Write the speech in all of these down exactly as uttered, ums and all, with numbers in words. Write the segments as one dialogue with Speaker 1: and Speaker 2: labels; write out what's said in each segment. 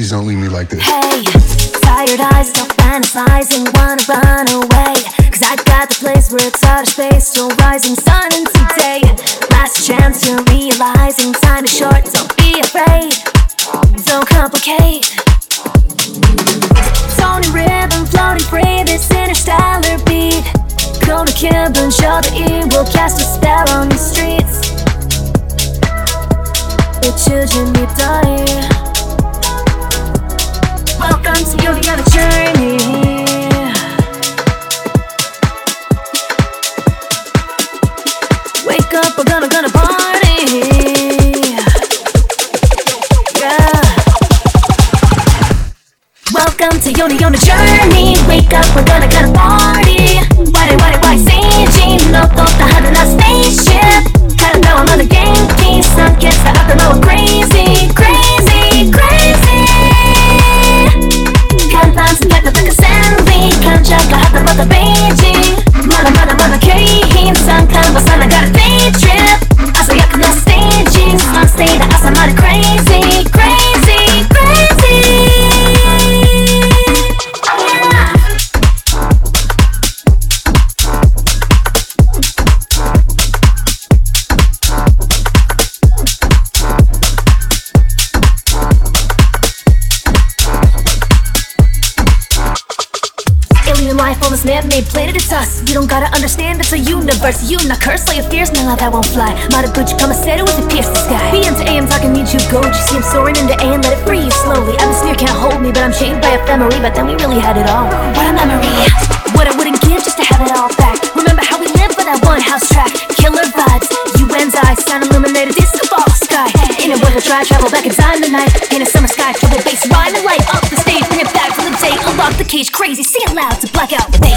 Speaker 1: Please don't leave me like this.
Speaker 2: Hey, tired eyes, still fantasizing, wanna run away. Cause I got the place where it's outer space, still rising sun into day. Last chance you're realizing time is short, don't be afraid. Don't complicate. Tony rhythm, floating free, this interstellar beat. Gonna kill, don't show the evil, cast a spell on the streets. Your children need die. Welcome to your other journey. Wake up, we're gonna, gonna party. Yeah. Welcome to Yoni on the journey. Wake up, we're gonna, gonna party. Why, why, why, Seijin no tota hana na spaceship. Karada wa mada genki, sanketsuta atama wa crazy, crazy, crazy. Kantan tsuketa taka senri, kancha ga hatamata Beijing. Mada mada mada keihin, sankan wa sanagara day trip. Asayaku no staging, sun stay da asa mada crazy, crazy, crazy. Life on this man-made planet, it's us. You don't gotta understand, it's a universe. You not cursed, all your fears, my love, that won't fly. Maraguchi Kamasero as it pierce the sky. B M to A M talking, need you go. You see him soaring into A and let it free you slowly. Atmosphere can't hold me, but I'm chained by ephemery. But then we really had it all. What a memory. What I wouldn't give just to have it all back. Remember how we lived for that one house track. Killer vibes, U N's eyes, sun illuminated disco ball sky. In a world we'll try, travel back in time tonight. In a summer sky, trouble bass, rhyme and light up the stage, bring it back for the day. Unlock the cage, crazy, sing it loud to black out the day.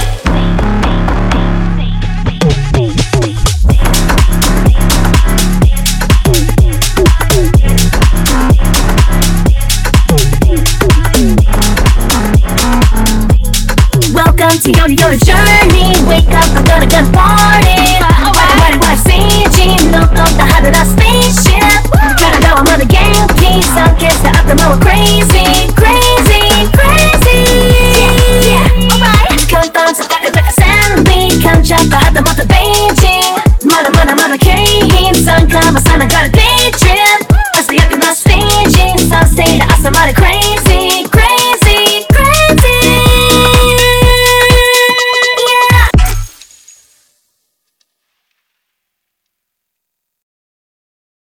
Speaker 2: Welcome to your, your journey. Wake up, we're gonna gonna party. Alright, why Seijin no tota hana na spaceship. Karada wa mada genki, sanketsuta atama wa crazy, crazy.